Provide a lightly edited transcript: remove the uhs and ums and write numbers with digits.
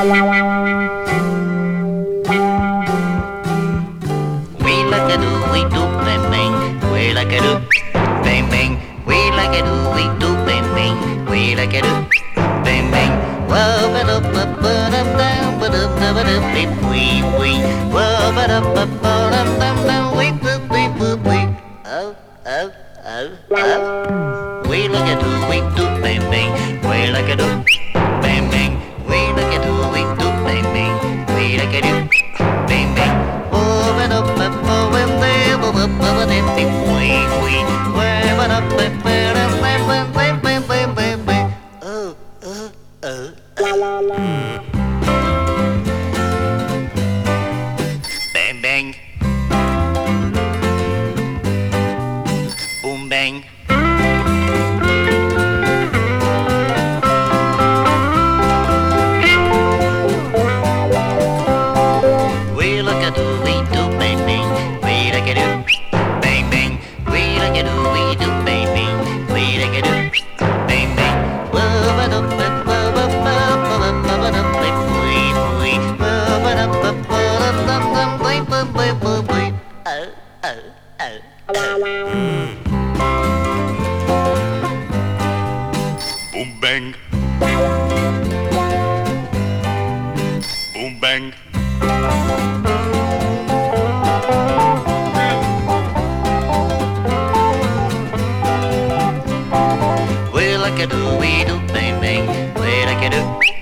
We like a do, we do, bang bang. We like a do, bang bang. We like a do, we do, bang bang. We like a do, bang bang. Whoa, ba da ba ba dum dum, ba dum da ba dum beep wee wee. Whoa, ba da ba ba dum dum dum, wee boop wee boop wee. Oh, oh, oh, oh. We like a do, we do, bang bang. We like a do, bang bang. We like a do, we do, bang bang. We like a do, bang bang. Whoa, ba da ba ba ba ba ba ba ba dum beep wee wee. Whoa, ba da ba ba dum dum dum, bang bang bang bang bang. Oh, oh, oh. Bang bang, boom bang. We look at do, we do, bang bang. We like a do, bang bang. We like a do, we do, bang bang. We like a do, bang bang. Whoa, ba da ba ba ba ba ba ba ba da beep wee wee. Whoa, ba da ba ba dum dum dum, wee boop wee boop wee. Oh, oh, oh, oh. Boom bang, boom bang. We like a do, we do, bang bang. We like a do,